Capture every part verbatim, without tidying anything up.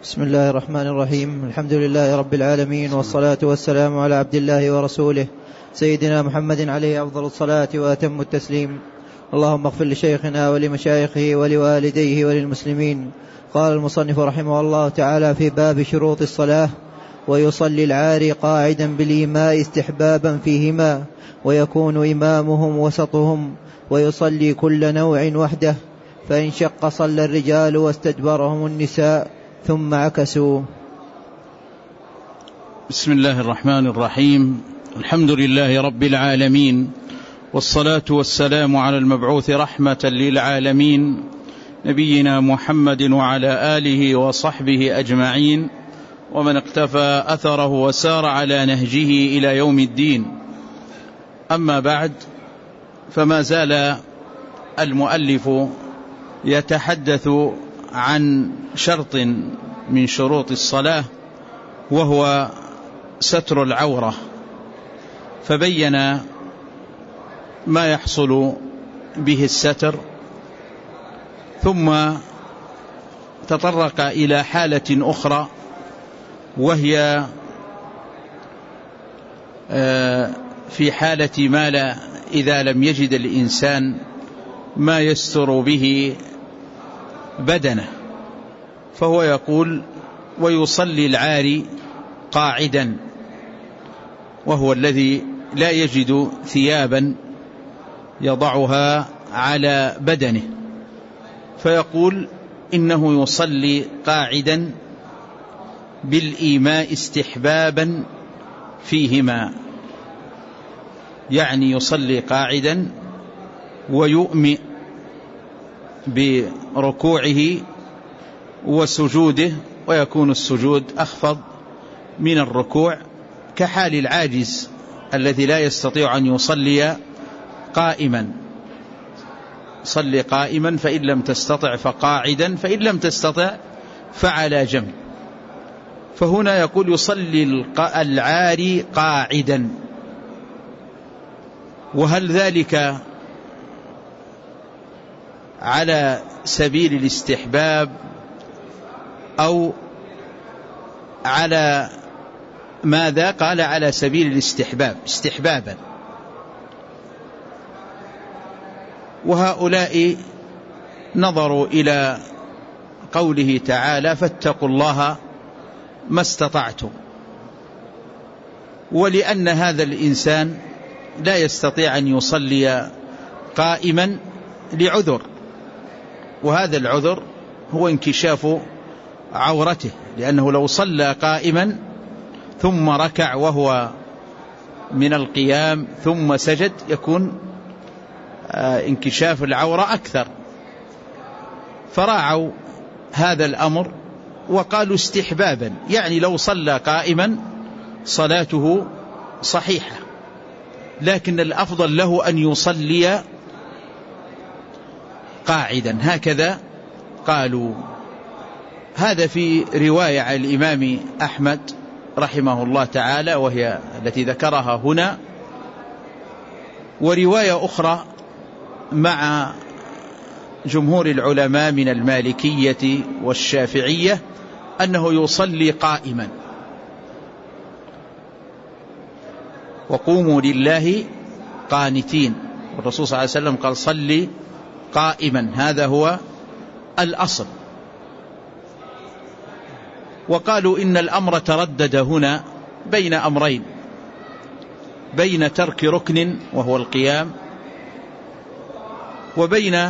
بسم الله الرحمن الرحيم. الحمد لله رب العالمين، والصلاة والسلام على عبد الله ورسوله سيدنا محمد عليه أفضل الصلاة وأتم التسليم. اللهم اغفر لشيخنا ولمشايخه ولوالديه وللمسلمين. قال المصنف رحمه الله تعالى في باب شروط الصلاة: ويصلي العاري قاعدا بالإيماء استحبابا فيهما، ويكون إمامهم وسطهم، ويصلي كل نوع وحده، فإن شق صلى الرجال واستدبرهم النساء ثم عكسوا. بسم الله الرحمن الرحيم. الحمد لله رب العالمين، والصلاة والسلام على المبعوث رحمة للعالمين نبينا محمد وعلى آله وصحبه أجمعين، ومن اقتفى أثره وسار على نهجه إلى يوم الدين. أما بعد، فما زال المؤلف يتحدث عن شرط من شروط الصلاة، وهو ستر العورة، فبين ما يحصل به الستر، ثم تطرق إلى حالة أخرى، وهي في حالة ما لا إذا لم يجد الإنسان ما يستر به بدنه، فهو يقول: ويصلي العاري قاعدا، وهو الذي لا يجد ثيابا يضعها على بدنه، فيقول إنه يصلي قاعدا بالإيماء استحبابا فيهما، يعني يصلي قاعدا ويؤمئ بركوعه وسجوده، ويكون السجود أخفض من الركوع، كحال العاجز الذي لا يستطيع أن يصلي قائما. صلي قائما، فإن لم تستطع فقاعدا، فإن لم تستطع فعلى جنب. فهنا يقول: يصلي العاري قاعدا. وهل ذلك على سبيل الاستحباب أو على ماذا؟ قال: على سبيل الاستحباب، استحبابا. وهؤلاء نظروا إلى قوله تعالى: فاتقوا الله ما استطعتم، ولأن هذا الإنسان لا يستطيع أن يصلي قائما لعذر، وهذا العذر هو انكشاف عورته، لأنه لو صلى قائما ثم ركع وهو من القيام ثم سجد يكون انكشاف العورة أكثر، فراعوا هذا الأمر وقالوا استحبابا، يعني لو صلى قائما صلاته صحيحة، لكن الأفضل له أن يصلي قاعدا، هكذا قالوا. هذا في رواية عن الإمام أحمد رحمه الله تعالى، وهي التي ذكرها هنا، ورواية أخرى مع جمهور العلماء من المالكية والشافعية أنه يصلي قائما. وقوموا لله قانتين، والرسول صلى الله عليه وسلم قال: صلي قائما، هذا هو الأصل. وقالوا إن الأمر تردد هنا بين أمرين: بين ترك ركن وهو القيام، وبين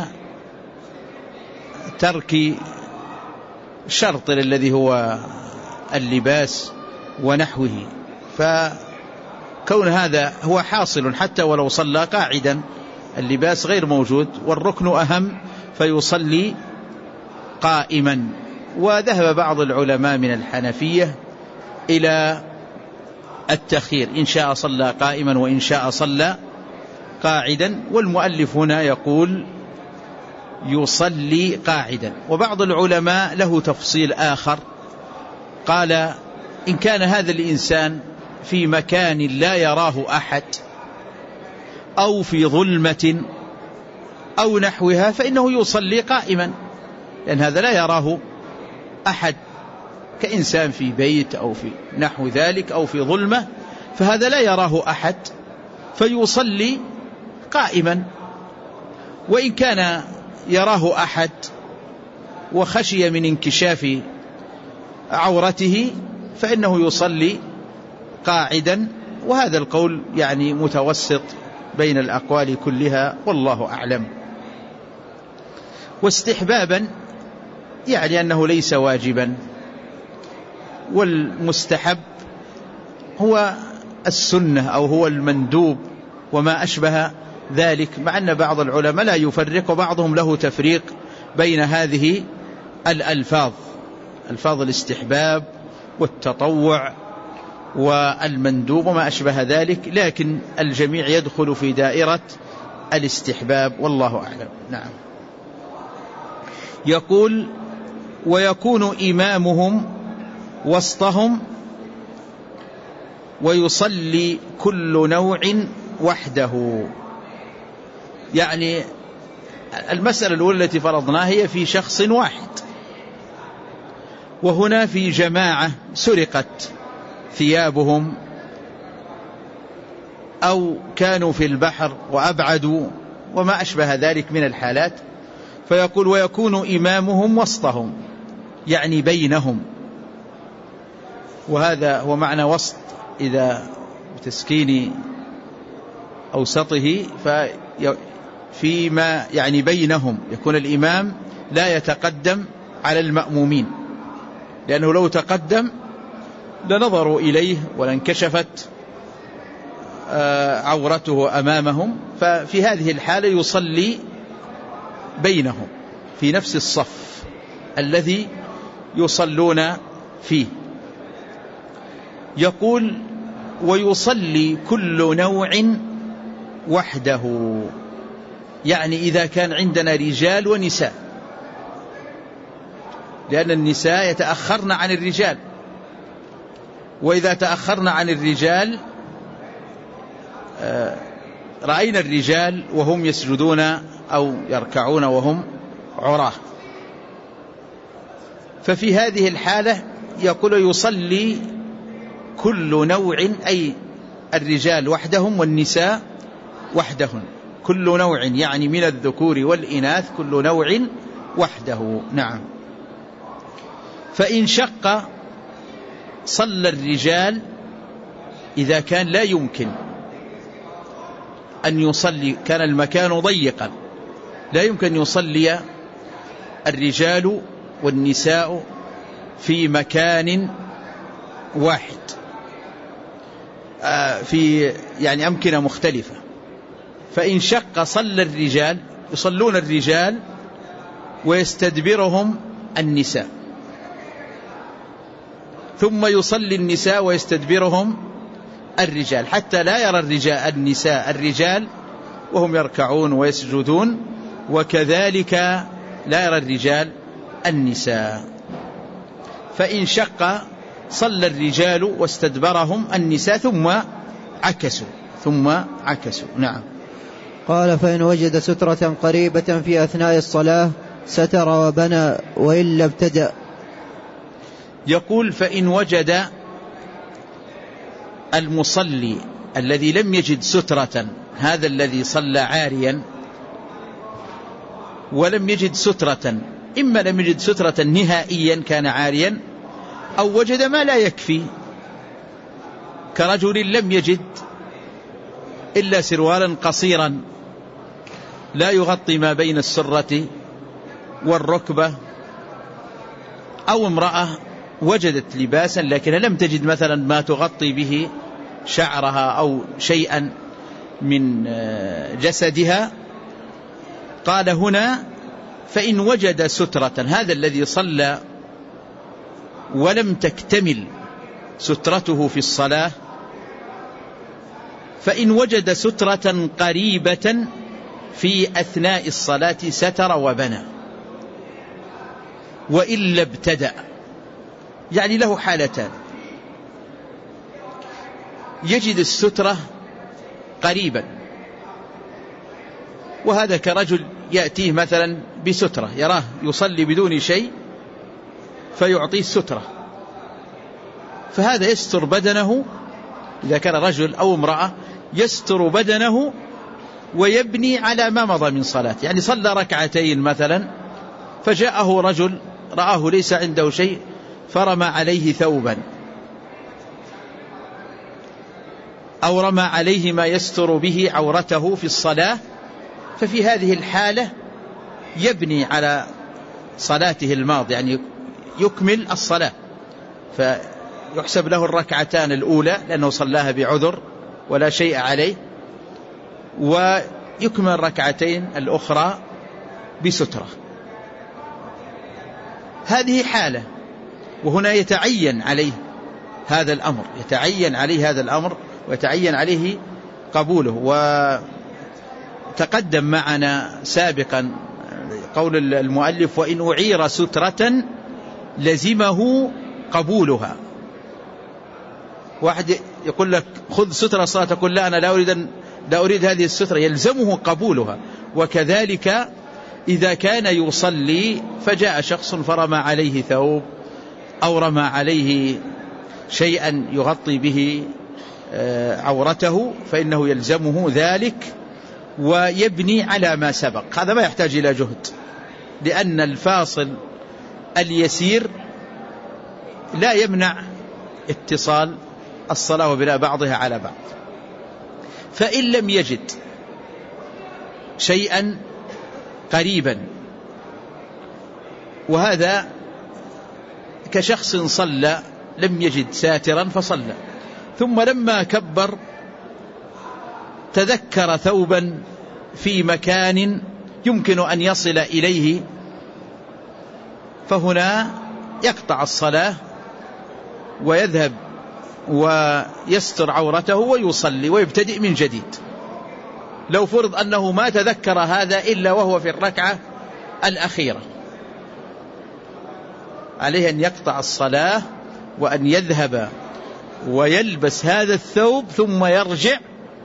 ترك شرط الذي هو اللباس ونحوه. فكون هذا هو حاصل حتى ولو صلى قاعدا، اللباس غير موجود والركن أهم، فيصلي قائما. وذهب بعض العلماء من الحنفية إلى التخيير، إن شاء صلى قائما وإن شاء صلى قاعدا، والمؤلف هنا يقول يصلي قاعدا. وبعض العلماء له تفصيل آخر، قال: إن كان هذا الإنسان في مكان لا يراه أحد أو في ظلمة أو نحوها فإنه يصلي قائما، لأن هذا لا يراه أحد كإنسان في بيت أو في نحو ذلك أو في ظلمة، فهذا لا يراه أحد فيصلي قائما. وإن كان يراه أحد وخشي من انكشاف عورته فإنه يصلي قاعدا، وهذا القول يعني متوسط بين الأقوال كلها والله أعلم. واستحبابا يعني أنه ليس واجبا، والمستحب هو السنة أو هو المندوب وما أشبه ذلك، مع أن بعض العلماء لا يفرق وبعضهم له تفريق بين هذه الألفاظ، ألفاظ الاستحباب والتطوع والمندوب وما أشبه ذلك، لكن الجميع يدخل في دائرة الاستحباب والله أعلم. نعم. يقول ويكون إمامهم وسطهم ويصلي كل نوع وحده. يعني المسألة الأولى التي فرضناها هي في شخص واحد، وهنا في جماعة سرقت ثيابهم أو كانوا في البحر وأبعدوا وما أشبه ذلك من الحالات، فيقول ويكون إمامهم وسطهم يعني بينهم، وهذا هو معنى وسط إذا بتسكين أوسطه فيما يعني بينهم، يكون الإمام لا يتقدم على المأمومين، لأنه لو تقدم لنظروا إليه ولانكشفت عورته أمامهم، ففي هذه الحالة يصلي بينهم في نفس الصف الذي يصلون فيه. يقول ويصلي كل نوع وحده، يعني إذا كان عندنا رجال ونساء، لأن النساء يتأخرن عن الرجال، وإذا تأخرن عن الرجال رأينا الرجال وهم يسجدون أو يركعون وهم عراه، ففي هذه الحالة يقول يصلي كل نوع، أي الرجال وحدهم والنساء وحدهن، كل نوع يعني من الذكور والإناث كل نوع وحده. نعم. فإن شق صلى الرجال إذا كان لا يمكن أن يصلي، كان المكان ضيقا لا يمكن أن يصلي الرجال والنساء في مكان واحد في يعني أمكنة مختلفة، فإن شق صلى الرجال، يصلون الرجال ويستدبرهم النساء، ثم يصلي النساء ويستدبرهم الرجال، حتى لا يرى الرجال النساء الرجال وهم يركعون ويسجدون، وكذلك لا يرى الرجال النساء. فإن شق صلى الرجال واستدبرهم النساء ثم عكسوا ثم عكسوا. نعم. قال فإن وجد سترة قريبة في أثناء الصلاة ستر وبنى وإلا ابتدأ. يقول فإن وجد المصلي الذي لم يجد سترة، هذا الذي صلى عاريا ولم يجد سترة، إما لم يجد سترة نهائيا كان عاريا، أو وجد ما لا يكفي، كرجل لم يجد إلا سروالا قصيرا لا يغطي ما بين السرة والركبة، أو امرأة وجدت لباسا لكنها لم تجد مثلا ما تغطي به شعرها أو شيئا من جسدها. قال هنا فإن وجد سترة، هذا الذي صلى ولم تكتمل سترته في الصلاة، فإن وجد سترة قريبة في أثناء الصلاة ستر وبنى وإلا ابتدأ. يعني له حالتان، يجد السترة قريبا، وهذا كرجل يأتيه مثلا بسترة، يراه يصلي بدون شيء فيعطيه السترة، فهذا يستر بدنه إذا كان رجل أو امرأة، يستر بدنه ويبني على ما مضى من صلاة. يعني صلى ركعتين مثلا فجاءه رجل رآه ليس عنده شيء فرمى عليه ثوبا أو رمى عليه ما يستر به عورته في الصلاة، ففي هذه الحالة يبني على صلاته الماضية، يعني يكمل الصلاة، فيحسب له الركعتان الأولى لأنه صلاها بعذر ولا شيء عليه، ويكمل الركعتين الأخرى بسترة. هذه حالة، وهنا يتعين عليه هذا الأمر، يتعين عليه هذا الأمر ويتعين عليه قبوله. وتقدم معنا سابقا قول المؤلف: وإن أعير سترة لزمه قبولها. واحد يقول لك خذ سترة صلاة، تقول لا أنا لا أريد, لا أريد هذه السترة، يلزمه قبولها. وكذلك إذا كان يصلي فجاء شخص فرمى عليه ثوب أو رمى عليه شيئا يغطي به عورته فإنه يلزمه ذلك ويبني على ما سبق. هذا ما يحتاج إلى جهد، لأن الفاصل اليسير لا يمنع اتصال الصلاة وبناء بعضها على بعض. فإن لم يجد شيئا قريبا، وهذا كشخص صلى لم يجد ساترا فصلى، ثم لما كبر تذكر ثوبا في مكان يمكن أن يصل إليه، فهنا يقطع الصلاة ويذهب ويستر عورته ويصلي ويبتدئ من جديد. لو فرض أنه ما تذكر هذا إلا وهو في الركعة الأخيرة، عليه أن يقطع الصلاة وأن يذهب ويلبس هذا الثوب ثم يرجع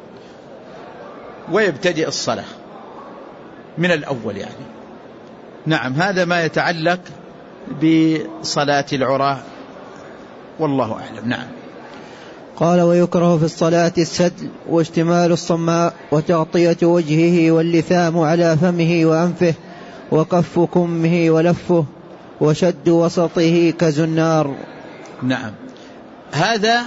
ويبتدئ الصلاة من الأول يعني. نعم، هذا ما يتعلق بصلاة العراة والله أعلم. نعم. قال: ويكره في الصلاة السدل واشتمال الصماء وتغطية وجهه واللثام على فمه وأنفه وكف كمه ولفه وشد وسطه كزنار. نعم، هذا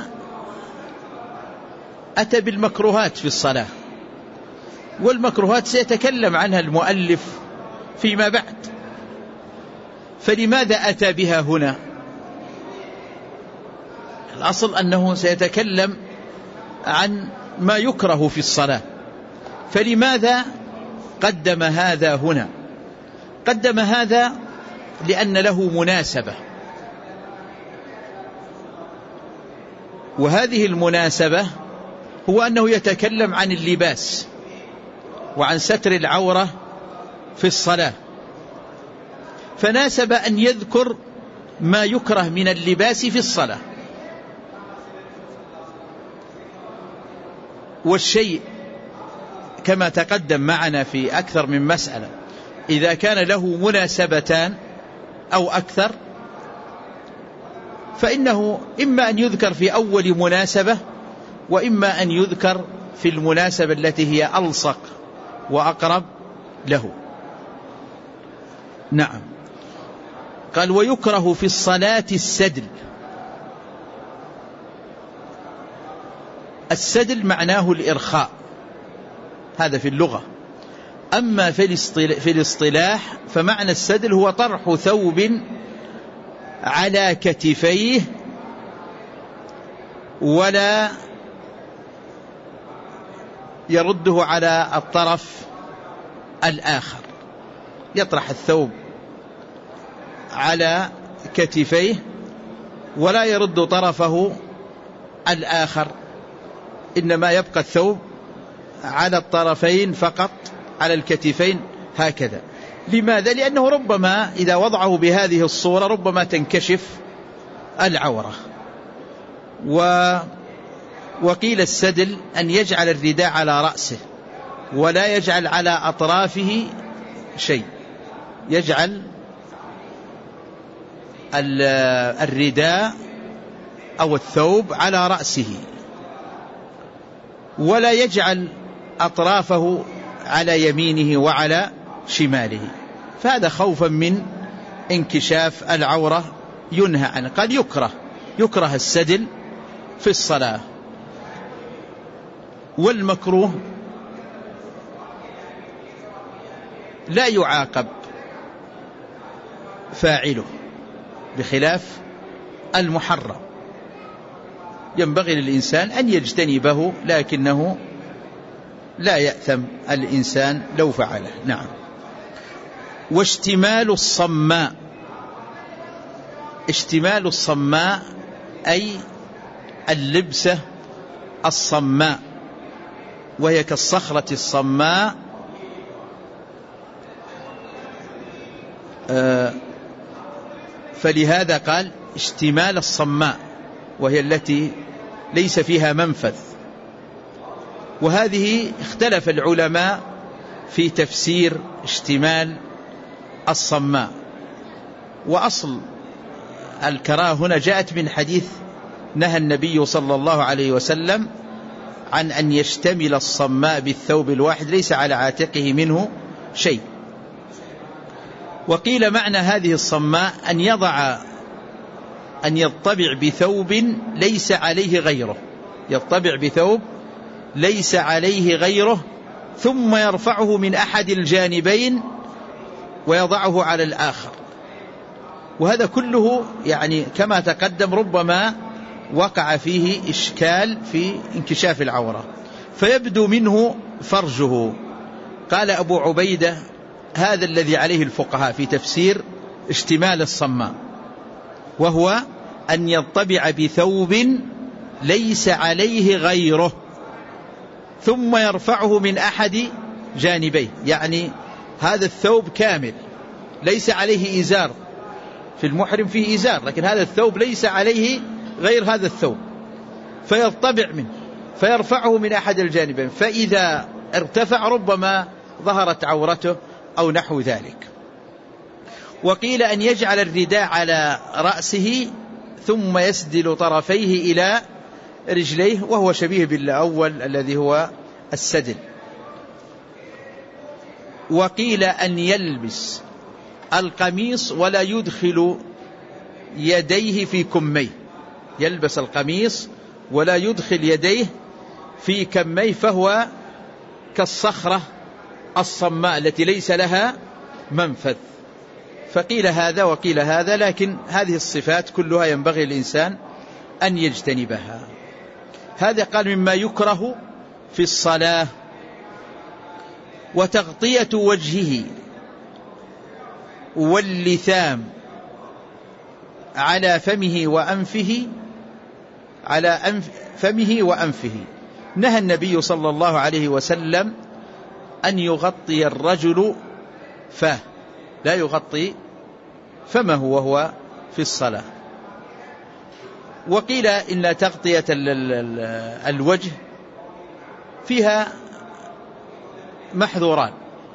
أتى بالمكروهات في الصلاة، والمكروهات سيتكلم عنها المؤلف فيما بعد. فلماذا أتى بها هنا؟ الأصل أنه سيتكلم عن ما يكره في الصلاة، فلماذا قدم هذا هنا؟ قدم هذا لأن له مناسبة، وهذه المناسبة هو أنه يتكلم عن اللباس وعن ستر العورة في الصلاة، فناسب أن يذكر ما يكره من اللباس في الصلاة. والشيء كما تقدم معنا في أكثر من مسألة، إذا كان له مناسبتان أو أكثر فإنه إما أن يذكر في أول مناسبة، وإما أن يذكر في المناسبة التي هي ألصق وأقرب له. نعم. قال: ويكره في الصلاة السدل. السدل معناه الإرخاء، هذا في اللغة. أما في الاصطلاح فمعنى السدل هو طرح ثوب على كتفيه ولا يرده على الطرف الآخر، يطرح الثوب على كتفيه ولا يرد طرفه الآخر، إنما يبقى الثوب على الطرفين فقط، على الكتفين هكذا. لماذا؟ لأنه ربما إذا وضعه بهذه الصورة ربما تنكشف العورة. و وقيل السدل أن يجعل الرداء على رأسه ولا يجعل على أطرافه شيء، يجعل الرداء أو الثوب على رأسه، ولا يجعل أطرافه على يمينه وعلى شماله، فهذا خوفا من انكشاف العورة ينهى عنه. قال يكره يكره السدل في الصلاة. والمكروه لا يعاقب فاعله بخلاف المحرم، ينبغي للإنسان أن يجتنبه، لكنه لا يأثم الإنسان لو فعله. نعم. واشتمال الصماء، اشتمال الصماء أي اللبسة الصماء، وهي كالصخرة الصماء، آه فلهذا قال اشتمال الصماء، وهي التي ليس فيها منفذ. وهذه اختلف العلماء في تفسير اشتمال الصماء، وأصل الكراهة هنا جاءت من حديث نهى النبي صلى الله عليه وسلم عن أن يشتمل الصماء بالثوب الواحد ليس على عاتقه منه شيء. وقيل معنى هذه الصماء أن يضع أن يطبع بثوب ليس عليه غيره، يطبع بثوب ليس عليه غيره ثم يرفعه من أحد الجانبين ويضعه على الآخر. وهذا كله يعني كما تقدم ربما وقع فيه إشكال في انكشاف العورة فيبدو منه فرجه. قال أبو عبيدة هذا الذي عليه الفقهاء في تفسير اشتمال الصماء، وهو أن يطبع بثوب ليس عليه غيره ثم يرفعه من أحد جانبيه، يعني هذا الثوب كامل ليس عليه إزار، في المحرم فيه إزار، لكن هذا الثوب ليس عليه غير هذا الثوب، فيطبع منه فيرفعه من أحد الجانبين، فإذا ارتفع ربما ظهرت عورته أو نحو ذلك. وقيل أن يجعل الرداء على رأسه ثم يسدل طرفيه إلى رجليه، وهو شبيه بالأول الذي هو السدل. وقيل أن يلبس القميص ولا يدخل يديه في كميه، يلبس القميص ولا يدخل يديه في كميه، فهو كالصخرة الصماء التي ليس لها منفذ. فقيل هذا وقيل هذا، لكن هذه الصفات كلها ينبغي الإنسان أن يجتنبها. هذا قال مما يكره في الصلاة. وتغطية وجهه واللثام على فمه وأنفه على أنف فمه وأنفه. نهى النبي صلى الله عليه وسلم أن يغطي الرجل فاه، لا يغطي فمه وهو في الصلاة. وقيل إن تغطية الوجه فيها محظوران،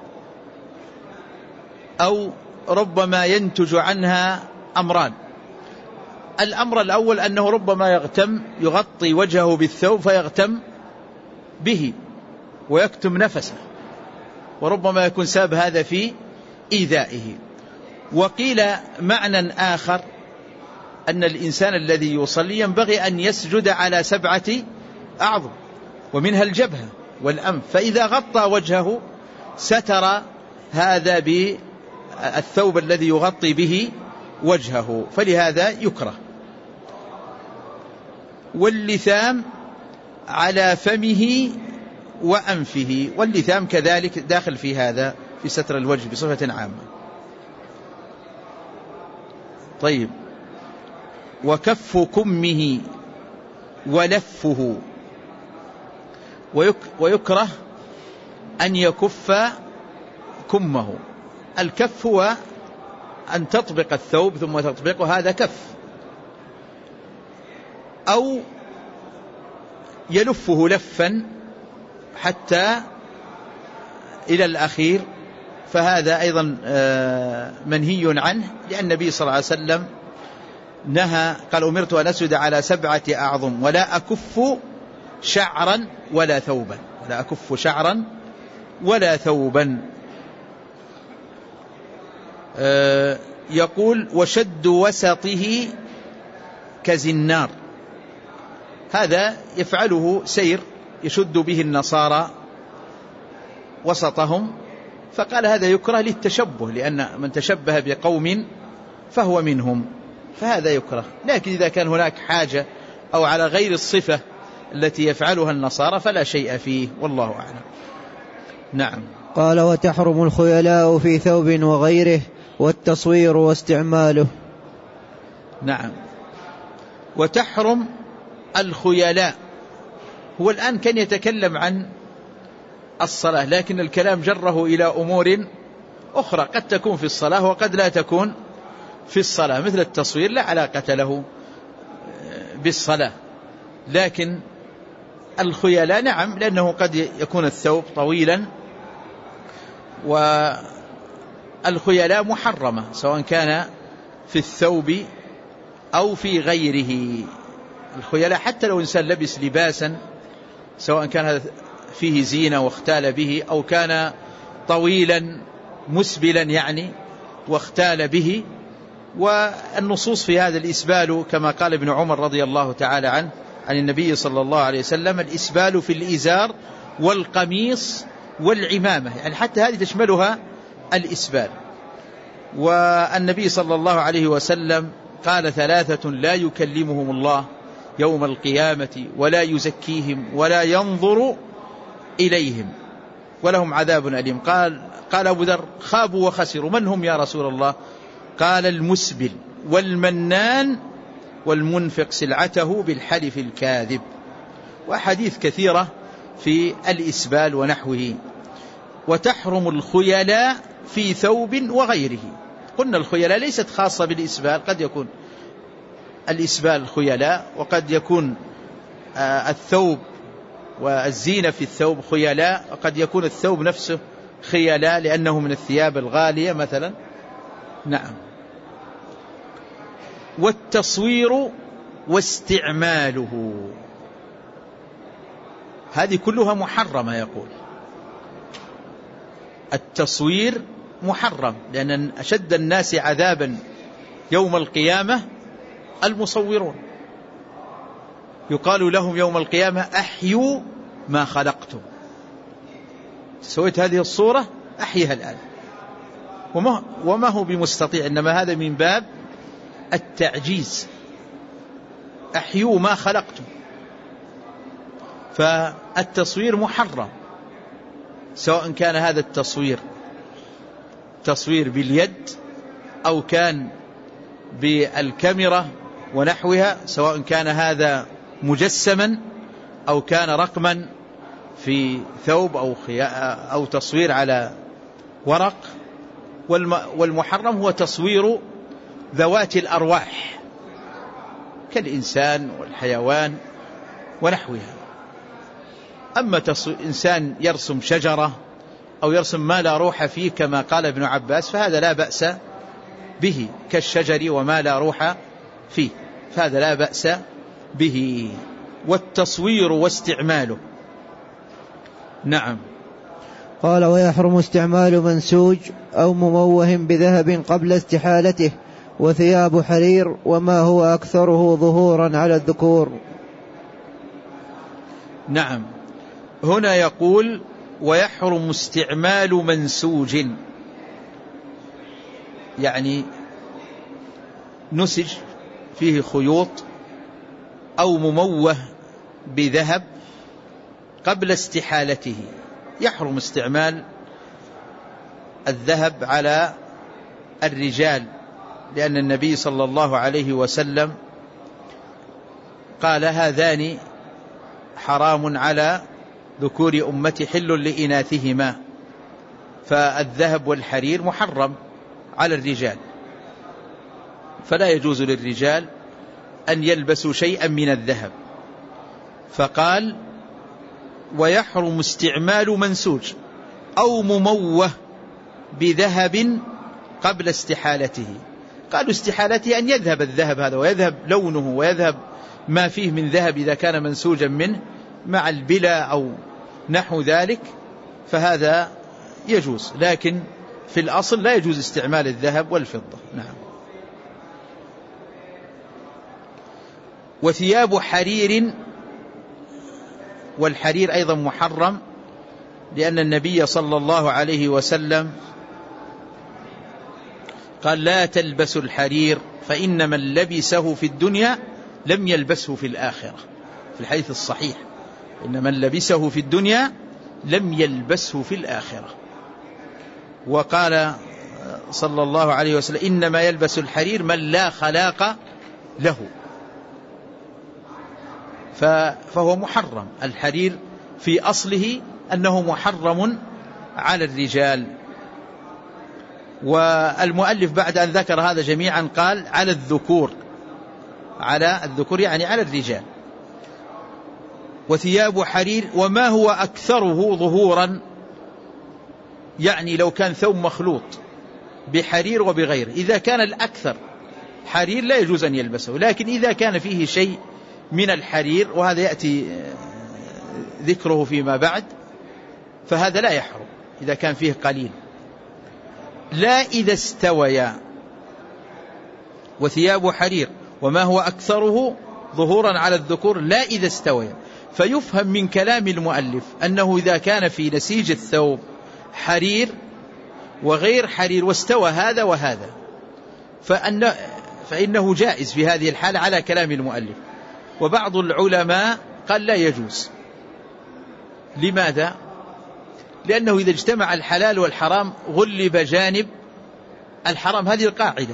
أو ربما ينتج عنها أمران. الأمر الأول أنه ربما يغتم يغطي وجهه بالثوب فيغتم به ويكتم نفسه، وربما يكون سبب هذا في إيذائه. وقيل معنى آخر أن الإنسان الذي يصلي ينبغي أن يسجد على سبعة أعظم، ومنها الجبهة والأنف، فإذا غطى وجهه ستر هذا بالثوب الذي يغطي به وجهه، فلهذا يكره. واللثام على فمه وأنفه، واللثام كذلك داخل في هذا في ستر الوجه بصفة عامة. طيب. وكف كمه ولفه، ويكره أن يكف كمه. الكف هو أن تطبق الثوب ثم تطبقه، هذا كف، أو يلفه لفا حتى إلى الأخير، فهذا أيضا منهي عنه، لأن النبي صلى الله عليه وسلم نهى قال أمرت أن أسجد على سبعة أعظم ولا أكف شعرا ولا ثوبا، لا أكف شعرا ولا ثوبا. آه يقول وشد وسطه كزنار، هذا يفعله سير يشد به النصارى وسطهم، فقال هذا يكره للتشبه، لأن من تشبه بقوم فهو منهم، فهذا يكره. لكن إذا كان هناك حاجة أو على غير الصفة التي يفعلها النصارى فلا شيء فيه، والله أعلم. نعم. قال وتحرم الخيلاء في ثوب وغيره والتصوير واستعماله. نعم. وتحرم الخيلاء، هو الآن كان يتكلم عن الصلاة، لكن الكلام جره إلى أمور أخرى قد تكون في الصلاة وقد لا تكون في الصلاة، مثل التصوير لا علاقة له بالصلاة. لكن الخيلاء نعم، لأنه قد يكون الثوب طويلا، والخيلاء محرمة سواء كان في الثوب أو في غيره. الخيلاء حتى لو إنسان لبس لباسا سواء كان فيه زينة واختال به أو كان طويلا مسبلا يعني واختال به. والنصوص في هذا الإسبال كما قال ابن عمر رضي الله تعالى عنه عن النبي صلى الله عليه وسلم الإسبال في الإزار والقميص والعمامة، يعني حتى هذه تشملها الإسبال. والنبي صلى الله عليه وسلم قال ثلاثة لا يكلمهم الله يوم القيامة ولا يزكيهم ولا ينظر إليهم ولهم عذاب أليم. قال قال أبو ذر خابوا وخسروا، من هم يا رسول الله؟ قال المسبل والمنان والمنفق سلعته بالحلف الكاذب. وحديث كثيرة في الإسبال ونحوه. وتحرم الخيلاء في ثوب وغيره. قلنا الخيلاء ليست خاصة بالإسبال، قد يكون الإسبال خيلاء وقد يكون الثوب والزينة في الثوب خيلاء، وقد يكون الثوب نفسه خيلاء لأنه من الثياب الغالية مثلا. نعم. والتصوير واستعماله، هذه كلها محرمة. يقول التصوير محرم، لأن أشد الناس عذابا يوم القيامة المصورون، يقال لهم يوم القيامة أحيوا ما خلقتم، سويت هذه الصورة أحيها الآن، وما, وما هو بمستطيع، إنما هذا من باب التعجيز، أحيوا ما خلقتم. فالتصوير محرم، سواء كان هذا التصوير تصوير باليد أو كان بالكاميرا ونحوها، سواء كان هذا مجسما أو كان رقما في ثوب أو, أو تصوير على ورق. والمحرم هو تصوير ذوات الأرواح كالإنسان والحيوان ونحوها. أما إنسان يرسم شجرة أو يرسم ما لا روح فيه كما قال ابن عباس فهذا لا بأس به، كالشجر وما لا روح فيه، فهذا لا بأس به. والتصوير واستعماله. نعم. قال ويحرم استعمال منسوج أو مموه بذهب قبل استحالته وثياب حرير وما هو أكثره ظهورا على الذكور. نعم. هنا يقول ويحرم استعمال منسوج، يعني نسج فيه خيوط أو مموه بذهب قبل استحالته. يحرم استعمال الذهب على الرجال، لأن النبي صلى الله عليه وسلم قال هذان حرام على ذكور أمتي حل لإناثهما، فالذهب والحرير محرم على الرجال، فلا يجوز للرجال أن يلبسوا شيئا من الذهب. فقال ويحرم استعمال منسوج أو مموه بذهب قبل استحالته، قالوا استحالته أن يذهب الذهب هذا ويذهب لونه ويذهب ما فيه من ذهب إذا كان منسوجا منه مع البلا أو نحو ذلك، فهذا يجوز، لكن في الأصل لا يجوز استعمال الذهب والفضة. نعم. وثياب حرير، والحرير أيضا محرم، لأن النبي صلى الله عليه وسلم قال لا تلبسوا الحرير فإن من لبسه في الدنيا لم يلبسه في الآخرة، في الحديث الصحيح، إن من لبسه في الدنيا لم يلبسه في الآخرة. وقال صلى الله عليه وسلم إنما يلبس الحرير من لا خلاق له، فهو محرم. الحرير في أصله أنه محرم على الرجال. والمؤلف بعد أن ذكر هذا جميعا قال على الذكور، على الذكور يعني على الرجال. وثياب حرير وما هو أكثره ظهورا، يعني لو كان ثوب مخلوط بحرير وبغير، إذا كان الأكثر حرير لا يجوز أن يلبسه، لكن إذا كان فيه شيء من الحرير، وهذا يأتي ذكره فيما بعد، فهذا لا يحرم إذا كان فيه قليل. لا إذا استويا. وثياب حرير وما هو أكثره ظهورا على الذكور لا إذا استويا، فيفهم من كلام المؤلف أنه إذا كان في نسيج الثوب حرير وغير حرير واستوى هذا وهذا فأن فإنه جائز في هذه الحالة على كلام المؤلف. وبعض العلماء قال لا يجوز. لماذا؟ لأنه إذا اجتمع الحلال والحرام غلب جانب الحرام، هذه القاعدة.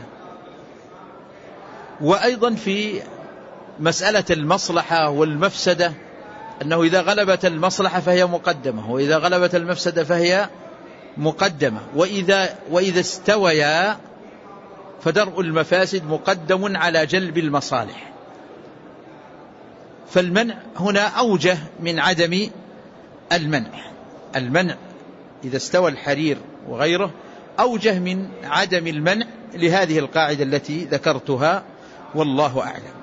وأيضا في مسألة المصلحة والمفسدة أنه إذا غلبت المصلحة فهي مقدمة، وإذا غلبت المفسدة فهي مقدمة. وإذا, وإذا استويا فدرء المفاسد مقدم على جلب المصالح. فالمنع هنا أوجه من عدم المنع. المنع إذا استوى الحرير وغيره أوجه من عدم المنع لهذه القاعدة التي ذكرتها، والله أعلم.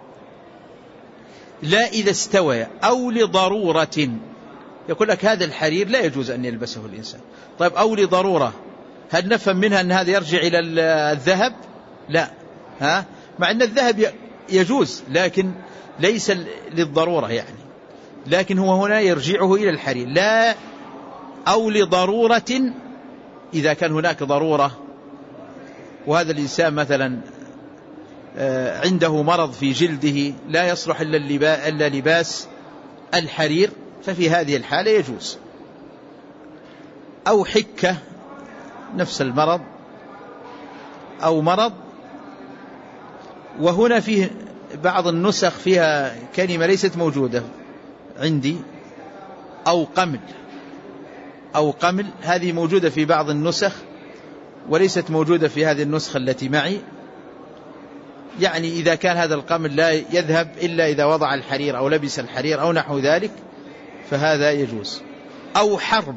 لا إذا استوى أو لضرورة، يقول لك هذا الحرير لا يجوز أن يلبسه الإنسان. طيب أو لضرورة، هل نفهم منها أن هذا يرجع إلى الذهب؟ لا، ها؟ مع أن الذهب يجوز لكن ليس للضرورة يعني، لكن هو هنا يرجعه إلى الحرير. لا أو لضرورة، إذا كان هناك ضرورة وهذا الإنسان مثلا عنده مرض في جلده لا يصلح إلا لباس الحرير، ففي هذه الحالة يجوز. أو حكة، نفس المرض أو مرض. وهنا فيه بعض النسخ فيها كلمة ليست موجودة عندي، أو قمل. أو قمل هذه موجودة في بعض النسخ وليست موجودة في هذه النسخة التي معي، يعني إذا كان هذا القمل لا يذهب إلا إذا وضع الحرير أو لبس الحرير أو نحو ذلك فهذا يجوز. أو حرب،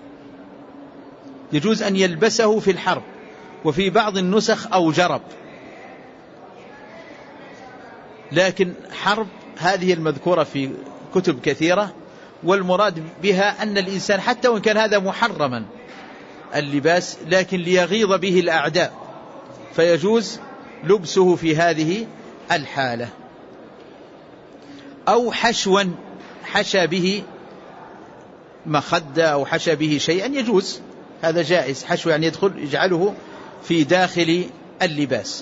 يجوز أن يلبسه في الحرب. وفي بعض النسخ أو جرب، لكن حرب هذه المذكورة في كتب كثيرة، والمراد بها أن الإنسان حتى وإن كان هذا محرما اللباس لكن ليغيظ به الأعداء فيجوز لبسه في هذه الحالة. أو حشوا، حشى به مخدة أو حشى به شيئا يجوز، هذا جائز. حشو يعني يدخل يجعله في داخل اللباس.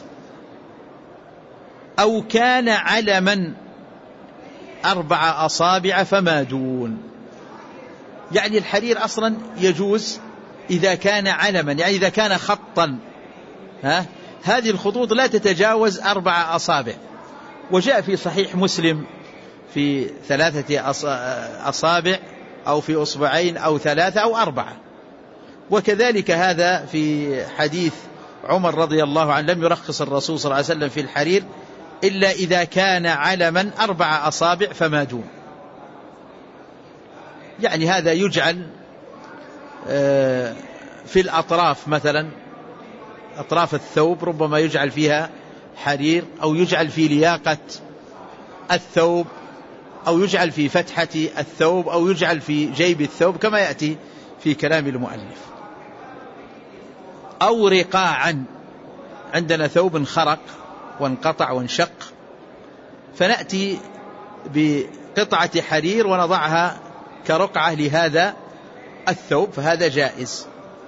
أو كان علما أربع أصابع فما دون، يعني الحرير أصلا يجوز إذا كان علما، يعني إذا كان خطا، ها؟ هذه الخطوط لا تتجاوز أربع أصابع. وجاء في صحيح مسلم في ثلاثة أصابع أو في أصبعين أو ثلاثة أو أربعة. وكذلك هذا في حديث عمر رضي الله عنه لم يرخص الرسول صلى الله عليه وسلم في الحرير إلا إذا كان علما أربع أصابع فما دون، يعني هذا يجعل في الأطراف مثلا أطراف الثوب ربما يجعل فيها حرير، أو يجعل في لياقة الثوب، أو يجعل في فتحة الثوب، أو يجعل في جيب الثوب كما يأتي في كلام المؤلف. أو رقاعا، عندنا ثوب خرق وانقطع وانشق، فنأتي بقطعة حرير ونضعها كرقعة لهذا الثوب، فهذا جائز.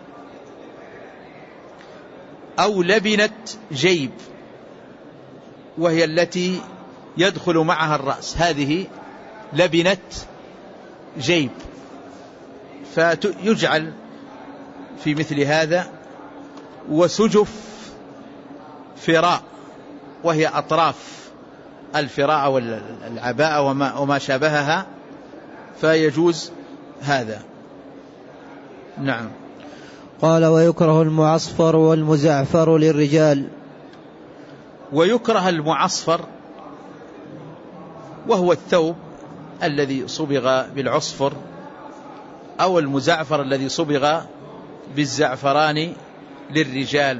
أو لبنة جيب، وهي التي يدخل معها الرأس، هذه لبنة جيب، فيجعل في مثل هذا. وسجف فراء، وهي أطراف الفراء والعباءة وما, وما شابهها، فيجوز هذا. نعم. قال: ويكره المعصفر والمزعفر للرجال. ويكره المعصفر، وهو الثوب الذي صبغ بالعصفر، أو المزعفر الذي صبغ بالزعفران للرجال.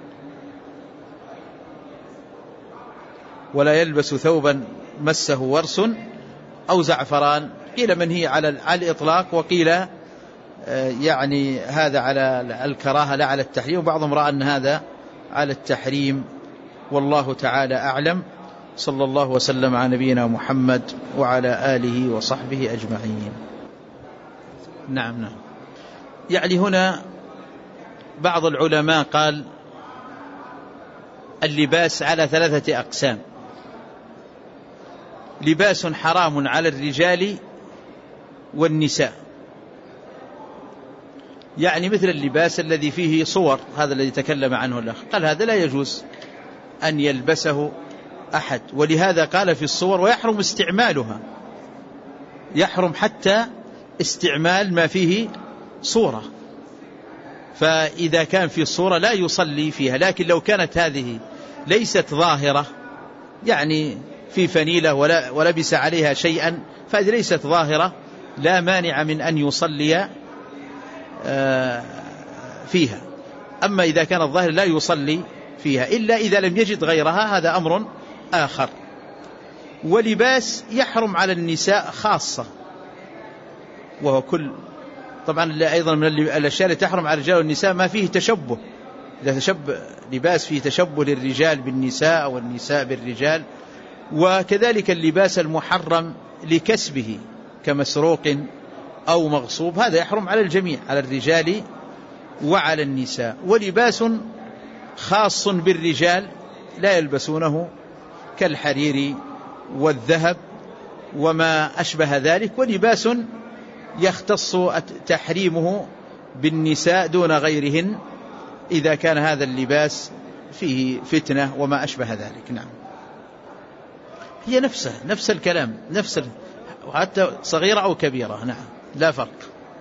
ولا يلبس ثوبا مسه ورس أو زعفران، قيل من هي على الإطلاق، وقيل يعني هذا على الكراهة لا على التحريم، وبعضهم رأى أن هذا على التحريم، والله تعالى أعلم. صلى الله وسلم على نبينا محمد وعلى آله وصحبه أجمعين. نعم نعم. يعني هنا بعض العلماء قال اللباس على ثلاثة أقسام: لباس حرام على الرجال والنساء، يعني مثل اللباس الذي فيه صور، هذا الذي تكلم عنه الأخ، قال هذا لا يجوز أن يلبسه أحد، ولهذا قال في الصور ويحرم استعمالها، يحرم حتى استعمال ما فيه صورة. فإذا كان في الصورة لا يصلي فيها، لكن لو كانت هذه ليست ظاهرة، يعني في فنيلة ولا ولبس عليها شيئا، فهذه ليست ظاهرة، لا مانع من أن يصلي فيها. أما إذا كان الظاهر لا يصلي فيها إلا إذا لم يجد غيرها، هذا أمر آخر. ولباس يحرم على النساء خاصة، وهو كل طبعا أيضا من الأشياء التي تحرم على الرجال والنساء ما فيه تشبه، إذا تشبه لباس فيه تشبه للرجال بالنساء أو النساء بالرجال. وكذلك اللباس المحرم لكسبه كمسروق أو مغصوب، هذا يحرم على الجميع، على الرجال وعلى النساء. ولباس خاص بالرجال لا يلبسونه كالحرير والذهب وما أشبه ذلك، ولباس يختص تحريمه بالنساء دون غيرهن إذا كان هذا اللباس فيه فتنة وما أشبه ذلك. نعم، هي نفسه نفس الكلام، نفس حتى صغيرة أو كبيرة، نعم لا فرق.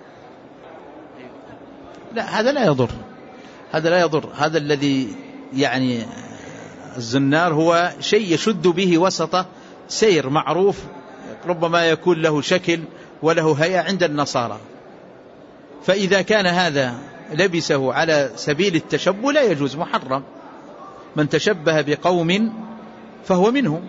لا، هذا لا يضر، هذا لا يضر. هذا الذي يعني الزنار هو شيء يشد به وسط سير معروف، ربما يكون له شكل وله هيئة عند النصارى، فإذا كان هذا لبسه على سبيل التشبه لا يجوز، محرم. من تشبه بقوم فهو منهم.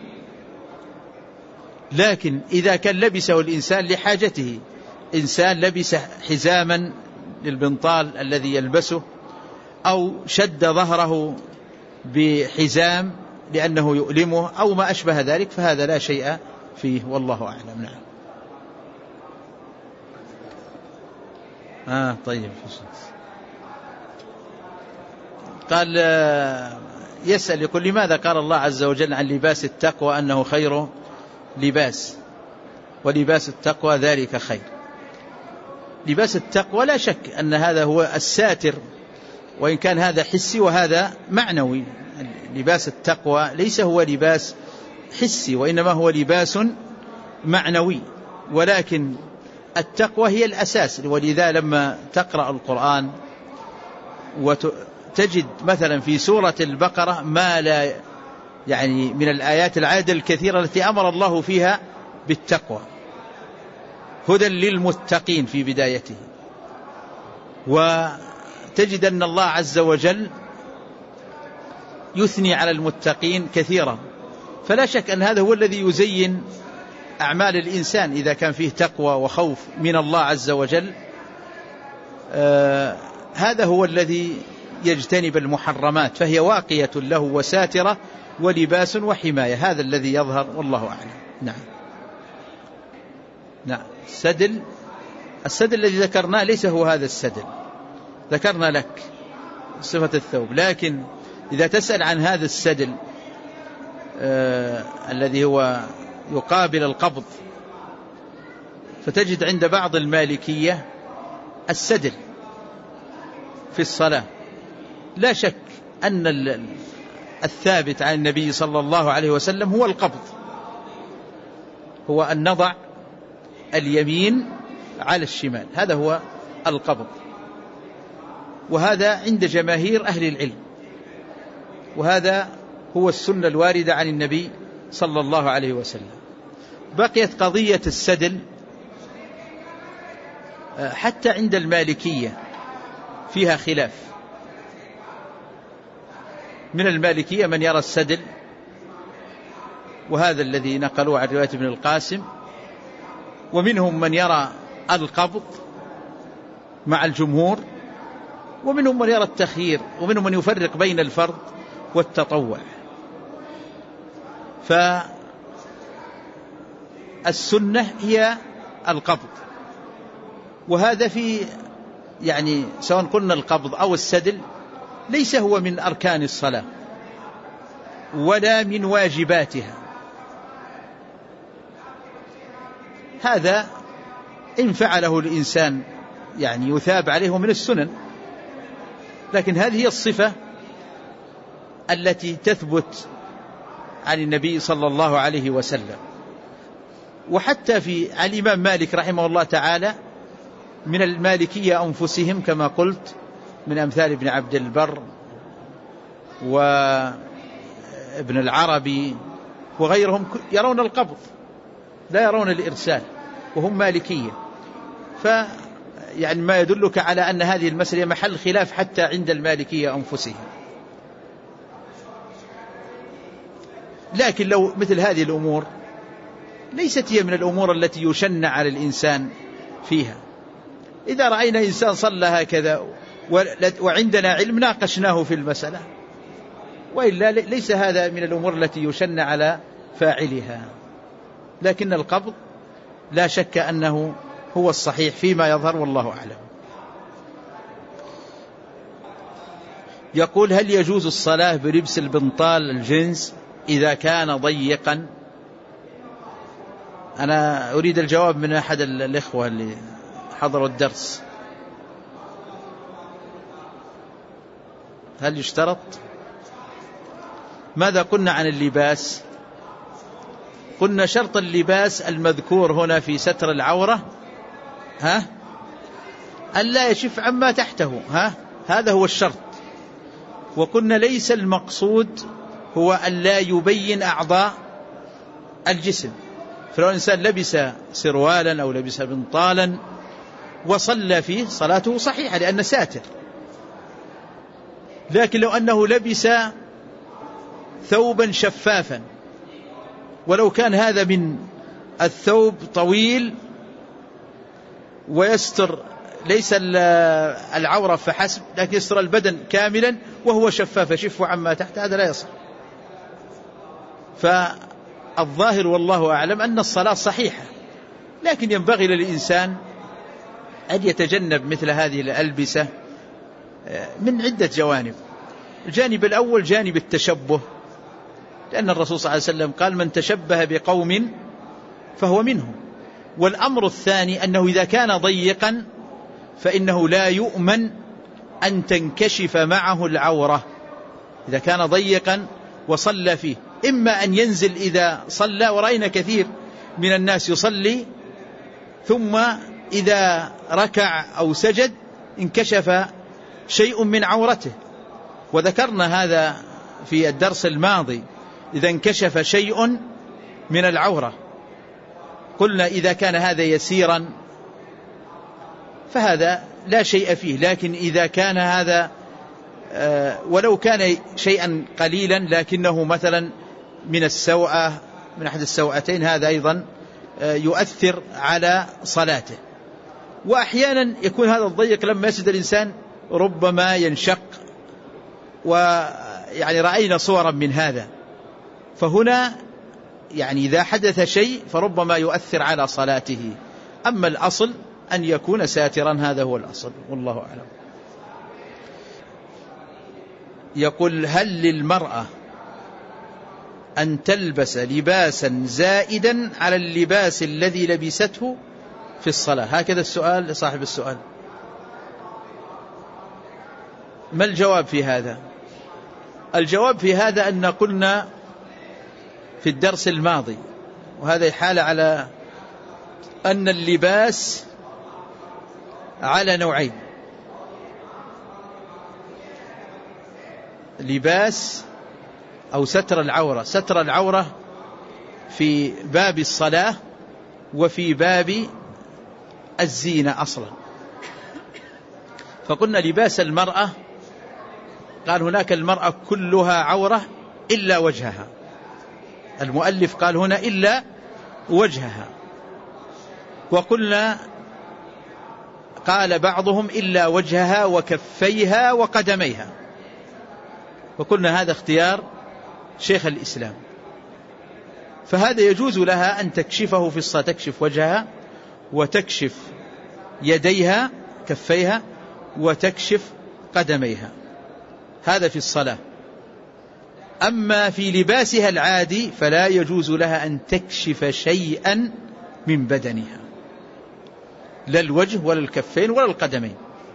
لكن إذا كان لبسه الإنسان لحاجته، إنسان لبس حزاما للبنطال الذي يلبسه، أو شد ظهره بحزام لأنه يؤلمه أو ما أشبه ذلك، فهذا لا شيء فيه، والله أعلم. نعم. آه طيب. قال يسأل يقول لماذا قال الله عز وجل عن لباس التقوى أنه خير لباس، ولباس التقوى ذلك خير؟ لباس التقوى لا شك أن هذا هو الساتر، وإن كان هذا حسي وهذا معنوي. لباس التقوى ليس هو لباس حسي، وإنما هو لباس معنوي، ولكن التقوى هي الأساس. ولذا لما تقرأ القرآن وتجد مثلا في سورة البقرة ما لا يعني من الآيات العادة الكثيرة التي أمر الله فيها بالتقوى، هدى للمتقين في بدايته، وتجد أن الله عز وجل يثني على المتقين كثيرا، فلا شك أن هذا هو الذي يزين أعمال الإنسان إذا كان فيه تقوى وخوف من الله عز وجل. آه هذا هو الذي يجتنب المحرمات، فهي واقية له وساترة ولباس وحماية. هذا الذي يظهر والله أعلم. نعم نعم. السدل السدل الذي ذكرناه ليس هو هذا السدل، ذكرنا لك صفة الثوب، لكن إذا تسأل عن هذا السدل آه الذي هو يقابل القبض، فتجد عند بعض المالكية السدل في الصلاة. لا شك أن الثابت عن النبي صلى الله عليه وسلم هو القبض، هو أن نضع اليمين على الشمال، هذا هو القبض، وهذا عند جماهير أهل العلم، وهذا هو السنة الواردة عن النبي صلى الله عليه وسلم. بقيت قضية السدل حتى عند المالكية فيها خلاف. من المالكية من يرى السدل، وهذا الذي نقلوه عن رواية ابن القاسم، ومنهم من يرى القبض مع الجمهور، ومنهم من يرى التخيير، ومنهم من يفرق بين الفرض والتطوع. فالسنة هي القبض، وهذا في يعني سواء قلنا القبض أو السدل ليس هو من أركان الصلاة ولا من واجباتها. هذا إن فعله الإنسان يعني يثاب عليه من السنن، لكن هذه هي الصفة التي تثبت عن النبي صلى الله عليه وسلم. وحتى في عن الإمام مالك رحمه الله تعالى من المالكية أنفسهم كما قلت من أمثال ابن عبد البر وابن العربي وغيرهم يرون القبض لا يرون الإرسال، وهم مالكية. فيعني ما يدلك على أن هذه المسألة محل خلاف حتى عند المالكية أنفسهم. لكن لو مثل هذه الأمور ليست هي من الأمور التي يشنع على الإنسان فيها. إذا رأينا إنسان صلى هكذا وعندنا علم ناقشناه في المسألة، وإلا ليس هذا من الأمور التي يشنع على فاعلها. لكن القبض لا شك أنه هو الصحيح فيما يظهر والله أعلم. يقول: هل يجوز الصلاة بلبس البنطال الجنس إذا كان ضيقا؟ أنا أريد الجواب من أحد الإخوة اللي حضروا الدرس. هل يشترط؟ ماذا قلنا عن اللباس؟ قلنا شرط اللباس المذكور هنا في ستر العورة ها ألا يشف عما تحته، ها هذا هو الشرط. وقلنا ليس المقصود هو ألا يبين أعضاء الجسم. فلو إنسان لبس سروالا أو لبس بنطالا وصلى فيه صلاته صحيحة لأنه ساتر. لكن لو أنه لبس ثوبا شفافا، ولو كان هذا من الثوب طويل ويستر ليس العورة فحسب لكن يستر البدن كاملا وهو شفاف يشف عما تحت، هذا لا يصح. فالظاهر والله أعلم أن الصلاة صحيحة، لكن ينبغي للإنسان أن يتجنب مثل هذه الألبسة من عدة جوانب. الجانب الأول جانب التشبه، لأن الرسول صلى الله عليه وسلم قال: من تشبه بقوم فهو منهم. والأمر الثاني أنه إذا كان ضيقا فإنه لا يؤمن أن تنكشف معه العورة. إذا كان ضيقا وصلى فيه إما أن ينزل إذا صلى، ورأينا كثير من الناس يصلي ثم إذا ركع أو سجد انكشف شيء من عورته، وذكرنا هذا في الدرس الماضي. إذا انكشف شيء من العورة قلنا إذا كان هذا يسيرا فهذا لا شيء فيه، لكن إذا كان هذا ولو كان شيئا قليلا لكنه مثلا من السوءة، من أحد السوءتين، هذا أيضا يؤثر على صلاته. وأحيانا يكون هذا الضيق لما يسجد الإنسان ربما ينشق، ويعني رأينا صورا من هذا. فهنا يعني إذا حدث شيء فربما يؤثر على صلاته، أما الأصل أن يكون ساترا، هذا هو الأصل، والله أعلم. يقول: هل للمرأة أن تلبس لباسا زائدا على اللباس الذي لبسته في الصلاة؟ هكذا السؤال لصاحب السؤال. ما الجواب في هذا؟ الجواب في هذا أن قلنا في الدرس الماضي، وهذا يحال على أن اللباس على نوعين: لباس أو ستر العورة. ستر العورة في باب الصلاة وفي باب الزينة أصلا. فقلنا لباس المرأة، قال هناك المرأة كلها عورة إلا وجهها. المؤلف قال هنا إلا وجهها. وقلنا قال بعضهم إلا وجهها وكفيها وقدميها. وقلنا هذا اختيار شيخ الإسلام. فهذا يجوز لها أن تكشفه في الصلاة، تكشف وجهها وتكشف يديها كفيها وتكشف قدميها، هذا في الصلاة. أما في لباسها العادي فلا يجوز لها أن تكشف شيئا من بدنها، لا الوجه ولا الكفين ولا القدمين.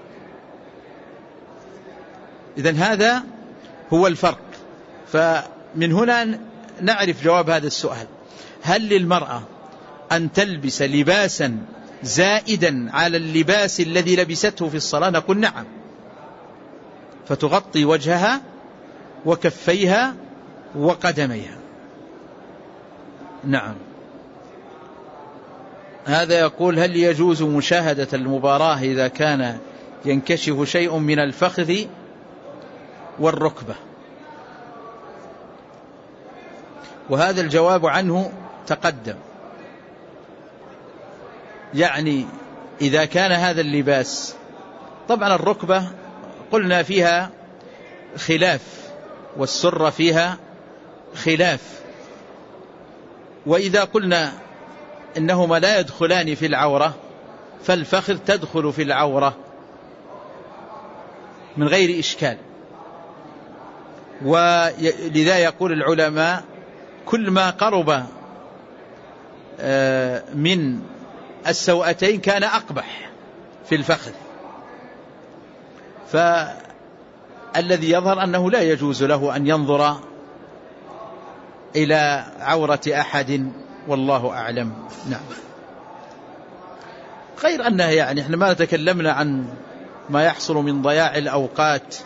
إذن هذا هو الفرق. فمن هنا نعرف جواب هذا السؤال: هل للمرأة أن تلبس لباسا زائدا على اللباس الذي لبسته في الصلاة؟ نقول نعم، فتغطي وجهها وكفيها وقدميها. نعم. هذا يقول: هل يجوز مشاهدة المباراة إذا كان ينكشف شيء من الفخذ والركبة؟ وهذا الجواب عنه تقدم. يعني إذا كان هذا اللباس، طبعا الركبة قلنا فيها خلاف، والسرة فيها خلاف. وإذا قلنا إنهما لا يدخلان في العورة فالفخذ تدخل في العورة من غير إشكال. ولذا يقول العلماء: كل ما قرب من السوأتين كان أقبح في الفخذ. فالذي يظهر أنه لا يجوز له أن ينظر إلى عورة أحد، والله أعلم. نعم. غير أنها يعني إحنا ما تكلمنا عن ما يحصل من ضياع الأوقات،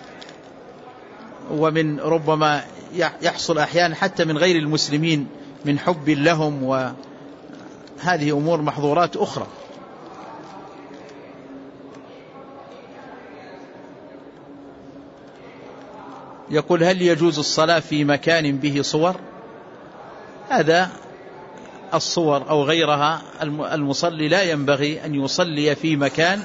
ومن ربما يحصل أحيانا حتى من غير المسلمين من حب لهم، وهذه أمور محظورات أخرى. يقول: هل يجوز الصلاة في مكان به صور؟ هذا الصور أو غيرها المصلي لا ينبغي أن يصلي في مكان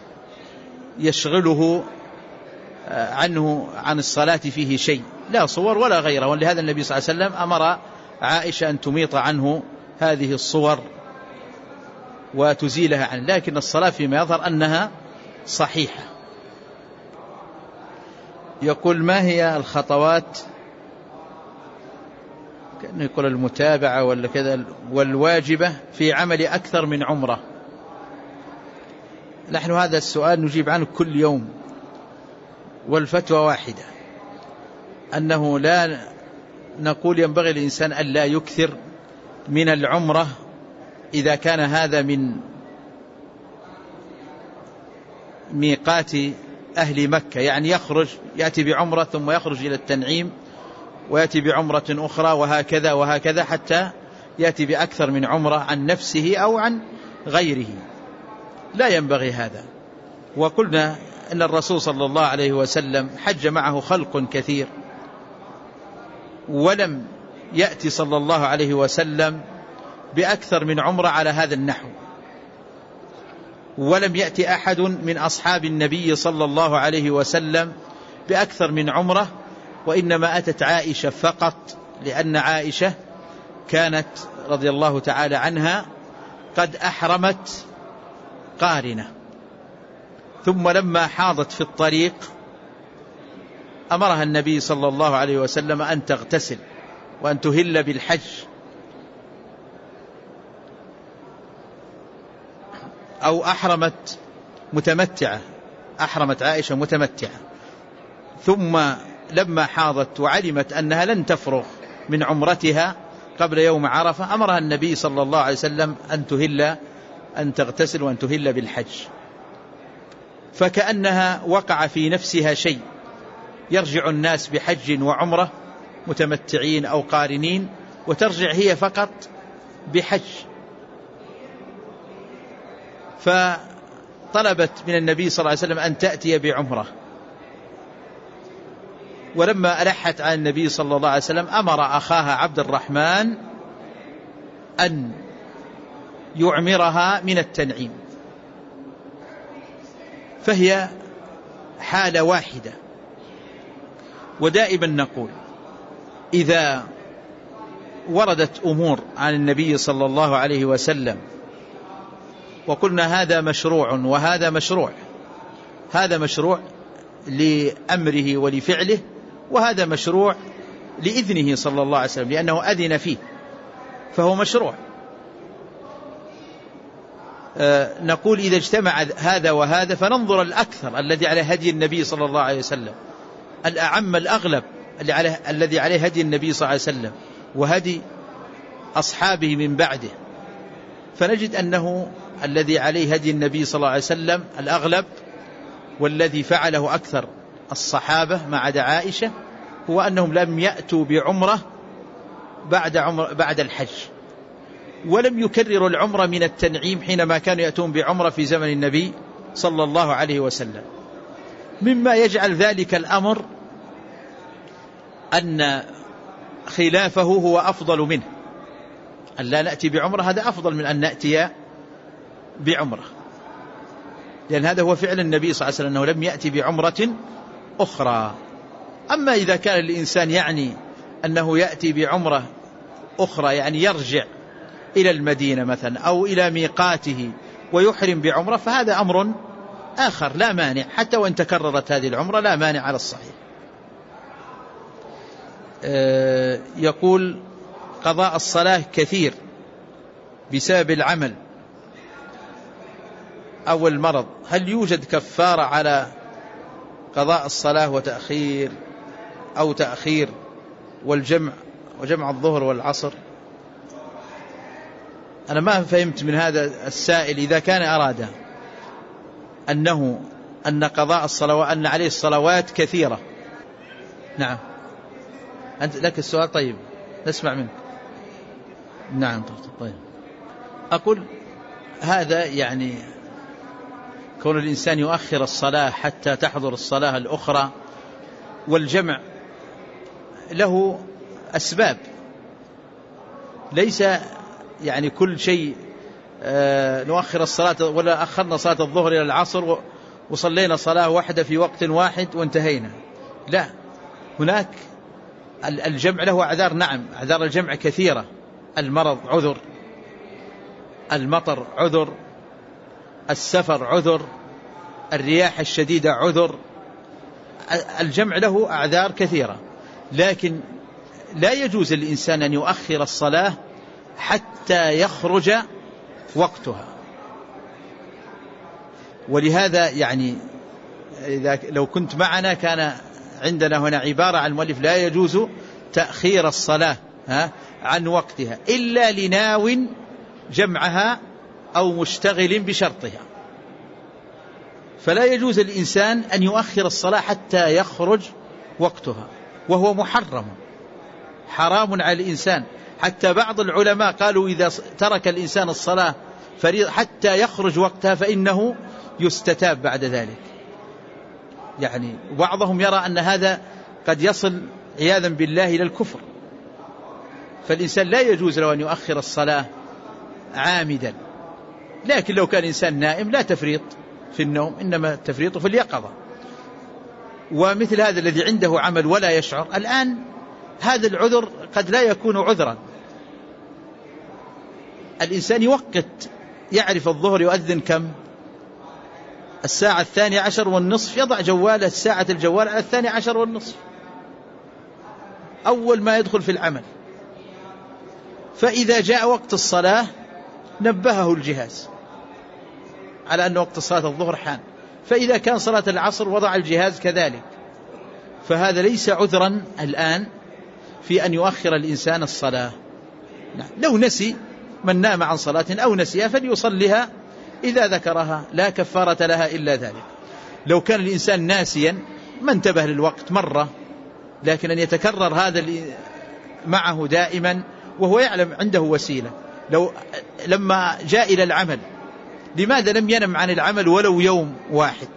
يشغله عنه عن الصلاة فيه شيء، لا صور ولا غيره. ولهذا النبي صلى الله عليه وسلم أمر عائشة أن تميط عنه هذه الصور وتزيلها عنه، لكن الصلاة فيما يظهر أنها صحيحة. يقول: ما هي الخطوات، كأنه يقول المتابعة ولا كذا، والواجبة في عمل أكثر من عمرة؟ نحن هذا السؤال نجيب عنه كل يوم، والفتوى واحدة، أنه لا نقول ينبغي الإنسان أن لا يكثر من العمرة إذا كان هذا من ميقات أهل مكة، يعني يخرج يأتي بعمرة ثم يخرج إلى التنعيم ويأتي بعمرة أخرى وهكذا وهكذا حتى يأتي بأكثر من عمرة عن نفسه أو عن غيره. لا ينبغي هذا، وقلنا أن الرسول صلى الله عليه وسلم حج معه خلق كثير، ولم يأتي صلى الله عليه وسلم بأكثر من عمرة على هذا النحو، ولم يأتي أحد من أصحاب النبي صلى الله عليه وسلم بأكثر من عمرة، وإنما أتت عائشة فقط، لأن عائشة كانت رضي الله تعالى عنها قد أحرمت قارنة، ثم لما حاضت في الطريق أمرها النبي صلى الله عليه وسلم أن تغتسل وأن تهل بالحج، أو أحرمت متمتعة، أحرمت عائشة متمتعة، ثم لما حاضت وعلمت أنها لن تفرغ من عمرتها قبل يوم عرفة أمرها النبي صلى الله عليه وسلم أن تهل، أن تغتسل وأن تهل بالحج، فكأنها وقع في نفسها شيء، يرجع الناس بحج وعمرة متمتعين أو قارنين، وترجع هي فقط بحج، فطلبت من النبي صلى الله عليه وسلم أن تأتي بعمرة، ولما ألحت على النبي صلى الله عليه وسلم أمر أخاها عبد الرحمن أن يعمرها من التنعيم، فهي حالة واحدة. ودائما نقول إذا وردت أمور عن النبي صلى الله عليه وسلم وقلنا هذا مشروع وهذا مشروع، هذا مشروع لأمره ولفعله، وهذا مشروع لإذنه صلى الله عليه وسلم لأنه أذن فيه، فهو مشروع. أه نقول إذا اجتمع هذا وهذا فننظر الأكثر الذي على هدي النبي صلى الله عليه وسلم، الأعم الأغلب اللي عليه الذي عليه هدي النبي صلى الله عليه وسلم وهدي أصحابه من بعده، فنجد أنه الذي عليه هدي النبي صلى الله عليه وسلم الأغلب، والذي فعله أكثر الصحابة ما عدا عائشة، هو أنهم لم يأتوا بعمرة بعد, عمر بعد الحج، ولم يكرروا العمرة من التنعيم حينما كانوا يأتون بعمرة في زمن النبي صلى الله عليه وسلم، مما يجعل ذلك الأمر أن خلافه هو أفضل منه، أن لا نأتي بعمرة هذا أفضل من أن نأتي بعمرة، لأن هذا هو فعل النبي صلى الله عليه وسلم أنه لم يأتي بعمرة أخرى. أما إذا كان الإنسان يعني أنه يأتي بعمرة أخرى، يعني يرجع إلى المدينة مثلا أو إلى ميقاته ويحرم بعمرة، فهذا أمر آخر لا مانع، حتى وإن تكررت هذه العمرة لا مانع على الصحيح. أه يقول قضاء الصلاة كثير بسبب العمل أو المرض، هل يوجد كفارة على قضاء الصلاة وتأخير أو تأخير والجمع وجمع الظهر والعصر؟ أنا ما فهمت من هذا السائل إذا كان أراد أنه أن قضاء الصلاة أن عليه الصلوات كثيرة. نعم أنت لك السؤال، طيب نسمع منك. نعم طيب. أقول هذا يعني كون الإنسان يؤخر الصلاة حتى تحضر الصلاة الأخرى، والجمع له أسباب، ليس يعني كل شيء آه نؤخر الصلاة، ولا أخرنا صلاة الظهر إلى العصر وصلينا صلاة واحدة في وقت واحد وانتهينا، لا، هناك الجمع له أعذار. نعم أعذار الجمع كثيرة، المرض عذر، المطر عذر، السفر عذر، الرياح الشديدة عذر، الجمع له أعذار كثيرة، لكن لا يجوز للإنسان أن يؤخر الصلاة حتى يخرج وقتها. ولهذا يعني إذا لو كنت معنا كان عندنا هنا عبارة عن المؤلف لا يجوز تأخير الصلاة ها عن وقتها إلا لناو جمعها أو مشتغل بشرطها، فلا يجوز للإنسان أن يؤخر الصلاة حتى يخرج وقتها، وهو محرم، حرام على الإنسان. حتى بعض العلماء قالوا إذا ترك الإنسان الصلاة فريضة حتى يخرج وقتها فإنه يستتاب بعد ذلك. يعني بعضهم يرى أن هذا قد يصل عياذا بالله إلى الكفر، فالإنسان لا يجوز له أن يؤخر الصلاة عامدا. لكن لو كان إنسان نائم لا تفريط في النوم، إنما التفريط في اليقظة. ومثل هذا الذي عنده عمل ولا يشعر، الآن هذا العذر قد لا يكون عذرا. الإنسان يوقت، يعرف الظهر يؤذن كم؟ الساعة الثانية عشر والنصف، يضع جواله الساعة الجوال على الثانية عشر والنصف أول ما يدخل في العمل، فإذا جاء وقت الصلاة نبهه الجهاز على أن وقت صلاة الظهر حان، فإذا كان صلاة العصر وضع الجهاز كذلك. فهذا ليس عذرا الآن في أن يؤخر الإنسان الصلاة. لو نسي، من نام عن صلاة أو نسيها فليصليها إذا ذكرها، لا كفارة لها إلا ذلك. لو كان الإنسان ناسيا ما انتبه للوقت مرة، لكن أن يتكرر هذا معه دائما وهو يعلم عنده وسيلة. لو لما جاء إلى العمل لماذا لم ينم عن العمل ولو يوم واحد؟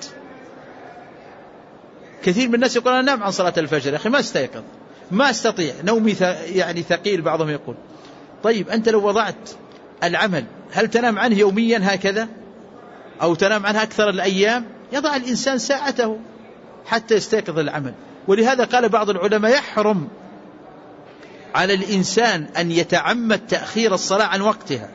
كثير من الناس يقول أنا نام عن صلاة الفجر، يا أخي ما استيقظ، ما استطيع، نومي يعني ثقيل. بعضهم يقول طيب أنت لو وضعت العمل هل تنام عنه يوميا هكذا أو تنام عنه أكثر الأيام؟ يضع الإنسان ساعته حتى يستيقظ العمل. ولهذا قال بعض العلماء يحرم على الإنسان أن يتعمد تأخير الصلاة عن وقتها.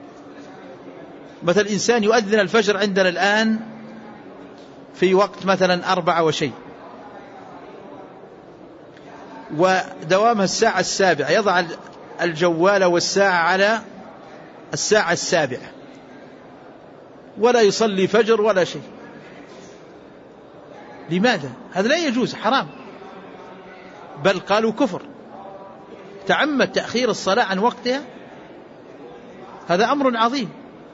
مثل إنسان يؤذن الفجر عندنا الآن في وقت مثلا أربعة وشيء، ودوامها الساعة السابعة، يضع الجوال والساعة على الساعة السابعة ولا يصلي فجر ولا شيء. لماذا؟ هذا لا يجوز، حرام، بل قالوا كفر. تعمد تأخير الصلاة عن وقتها، هذا أمر عظيم.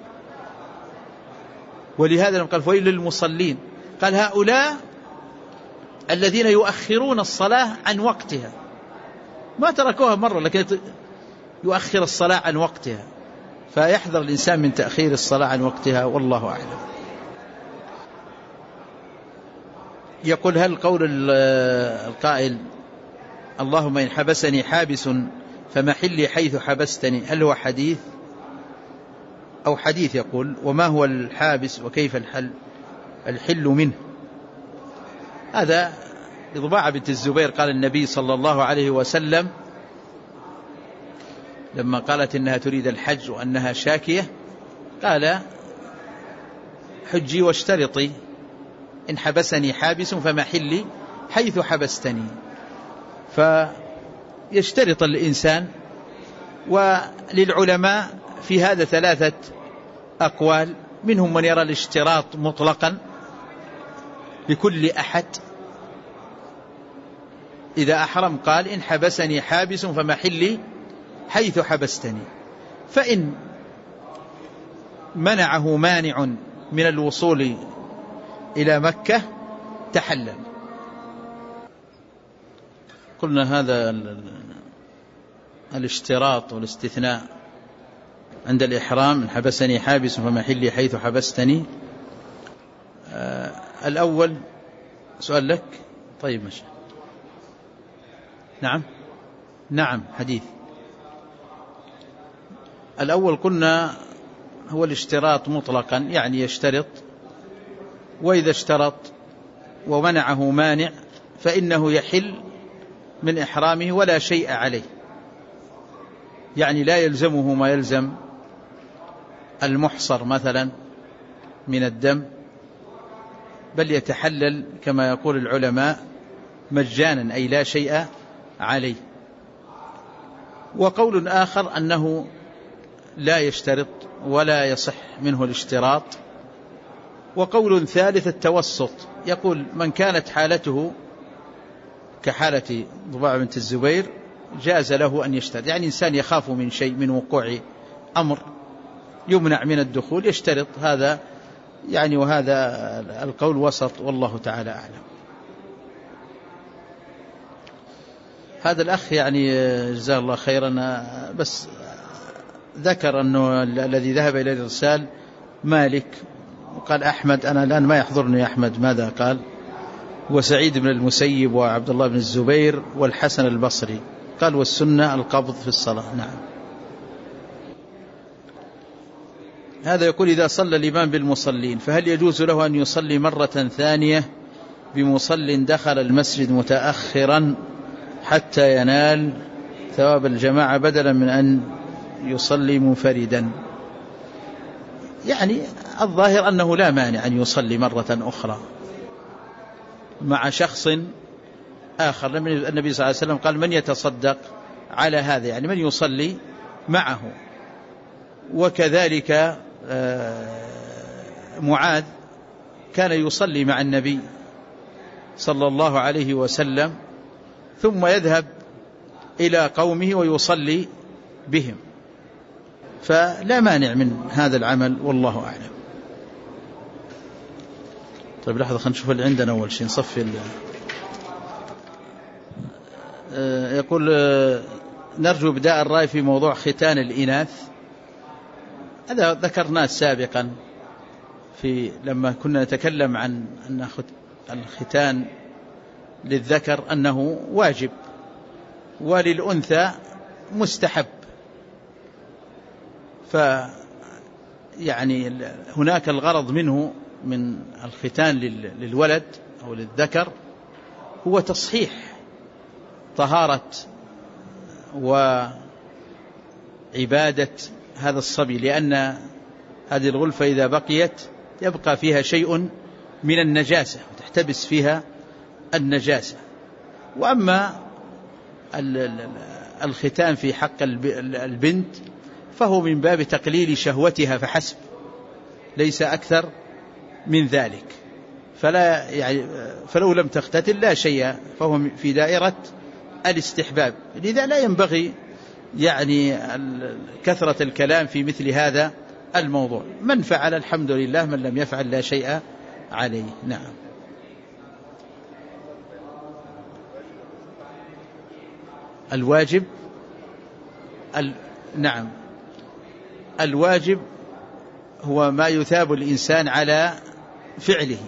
ولهذا قال فويل للمصلين، قال هؤلاء الذين يؤخرون الصلاة عن وقتها، ما تركوها مرة لكن يؤخر الصلاة عن وقتها. فيحذر الإنسان من تأخير الصلاة عن وقتها، والله أعلم. يقول هل قول القائل اللهم إن حبسني حابس فمحلي حيث حبستني، هل هو حديث أو حديث؟ يقول وما هو الحابس وكيف الحل الحل منه؟ هذا لضباعة بنت الزبير قال النبي صلى الله عليه وسلم لما قالت إنها تريد الحج وأنها شاكية، قال حجي واشترطي، إن حبسني حابس فمحلي حيث حبستني. فيشترط الإنسان. وللعلماء في هذا ثلاثة أقوال، منهم من يرى الاشتراط مطلقا لكل أحد، إذا أحرم قال إن حبسني حابس فمحلي حيث حبستني، فإن منعه مانع من الوصول إلى مكة تحلل. قلنا هذا الاشتراط والاستثناء عند الإحرام، إن حبسني حابس فمحلي حيث حبستني. آه الأول سؤال لك. طيب ماشي. نعم نعم حديث. الأول قلنا هو الاشتراط مطلقا، يعني يشترط، وإذا اشترط ومنعه مانع فإنه يحل من إحرامه ولا شيء عليه، يعني لا يلزمه ما يلزم المحصر مثلا من الدم، بل يتحلل كما يقول العلماء مجانا، أي لا شيء عليه. وقول آخر أنه لا يشترط ولا يصح منه الاشتراط. وقول ثالث التوسط، يقول من كانت حالته كحالة ضباعة بنت الزبير جاز له أن يشترط، يعني إنسان يخاف من شيء، من وقوع أمر يمنع من الدخول يشترط، هذا يعني وهذا القول وسط، والله تعالى أعلم. هذا الأخ يعني جزاه الله خيرا، بس ذكر أنه الذي ذهب إلى الإرسال مالك وقال أحمد، أنا الآن ما يحضرني أحمد ماذا قال، وسعيد بن المسيب وعبد الله بن الزبير والحسن البصري، قال والسنة القبض في الصلاة. نعم. هذا يقول إذا صلى الإمام بالمصلين فهل يجوز له أن يصلي مرة ثانية بمصل دخل المسجد متأخرا حتى ينال ثواب الجماعة بدلا من أن يصلي منفردا؟ يعني الظاهر أنه لا مانع أن يصلي مرة أخرى مع شخص آخر. النبي صلى الله عليه وسلم قال من يتصدق على هذا، يعني من يصلي معه. وكذلك معاذ كان يصلي مع النبي صلى الله عليه وسلم ثم يذهب إلى قومه ويصلي بهم، فلا مانع من هذا العمل والله أعلم. طيب لحظة خلينا نشوف اللي عندنا أول شيء نصفي. يقول نرجو إبداء الرأي في موضوع ختان الإناث. هذا ذكرناه سابقا في لما كنا نتكلم عن أن الختان للذكر أنه واجب وللأنثى مستحب، فيعني هناك الغرض منه من الختان للولد أو للذكر هو تصحيح طهارة وعبادة هذا الصبي، لأن هذه الغلفة إذا بقيت يبقى فيها شيء من النجاسة وتحتبس فيها النجاسة. وأما الختان في حق البنت فهو من باب تقليل شهوتها فحسب، ليس أكثر من ذلك. فلا يعني فلو لم تختتن لا شيء، فهو في دائرة الاستحباب. لذا لا ينبغي يعني كثرة الكلام في مثل هذا الموضوع. من فعل الحمد لله، من لم يفعل لا شيء عليه. نعم. الواجب ال... نعم الواجب هو ما يثاب الإنسان على فعله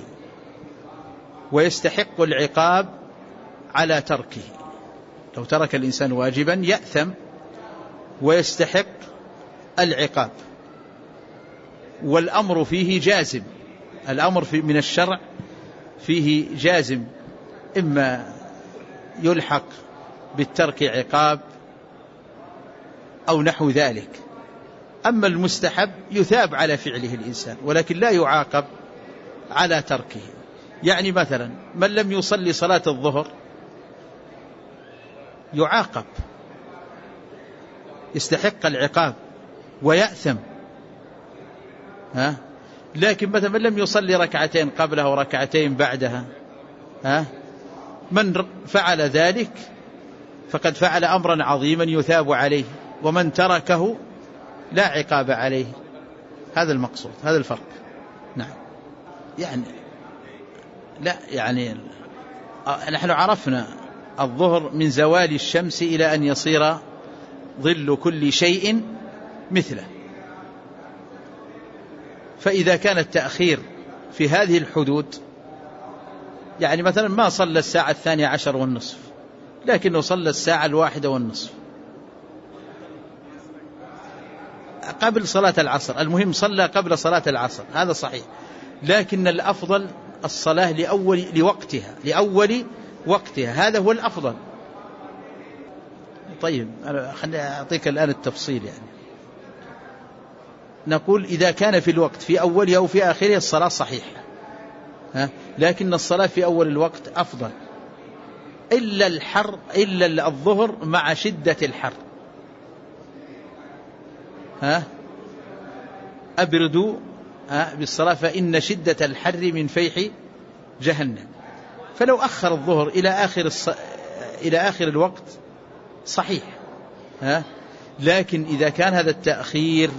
ويستحق العقاب على تركه. لو ترك الإنسان واجبا يأثم ويستحق العقاب، والأمر فيه جازم. الأمر في من الشرع فيه جازم، إما يلحق بالترك عقاب أو نحو ذلك. أما المستحب يثاب على فعله الإنسان ولكن لا يعاقب على تركه. يعني مثلا من لم يصلي صلاة الظهر يعاقب، يستحق العقاب ويأثم، ها؟ لكن مثلا من لم يصلي ركعتين قبلها وركعتين بعدها، ها؟ من فعل ذلك فقد فعل أمرا عظيما يثاب عليه، ومن تركه لا عقاب عليه. هذا المقصود، هذا الفرق. نعم. يعني لا يعني نحن عرفنا الظهر من زوال الشمس إلى أن يصير ظل كل شيء مثله، فإذا كان التأخير في هذه الحدود، يعني مثلا ما صلى الساعة الثانية عشر والنصف لكنه صلى الساعة الواحدة والنصف قبل صلاة العصر، المهم صلى قبل صلاة العصر، هذا صحيح، لكن الأفضل الصلاة لأول لوقتها لأول وقتها، هذا هو الأفضل. طيب خليني أعطيك الآن التفصيل. يعني نقول إذا كان في الوقت في أوله أو في آخره الصلاة صحيحة، ها؟ لكن الصلاة في أول الوقت أفضل، إلا الحر، إلا الظهر مع شدة الحر، ها؟ أبردوا بالصلاة فإن شدة الحر من فيح جهنم. فلو أخر الظهر إلى آخر الص... إلى آخر الوقت صحيح، ها؟ لكن إذا كان هذا التأخير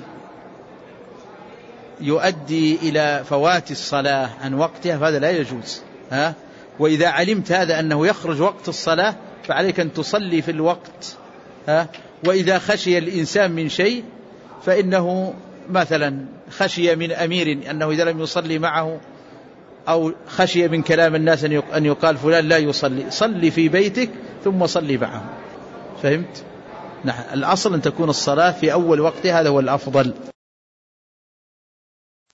يؤدي إلى فوات الصلاة عن وقتها فهذا لا يجوز، ها؟ وإذا علمت هذا أنه يخرج وقت الصلاة فعليك أن تصلي في الوقت، ها؟ وإذا خشي الإنسان من شيء فإنه مثلا خشي من أمير أنه إذا لم يصلي معه أو خشي من كلام الناس أن يقال فلان لا يصلي، صلي في بيتك ثم صلي معه. فهمت؟ نعم، الأصل أن تكون الصلاة في أول وقتها، هذا هو الأفضل.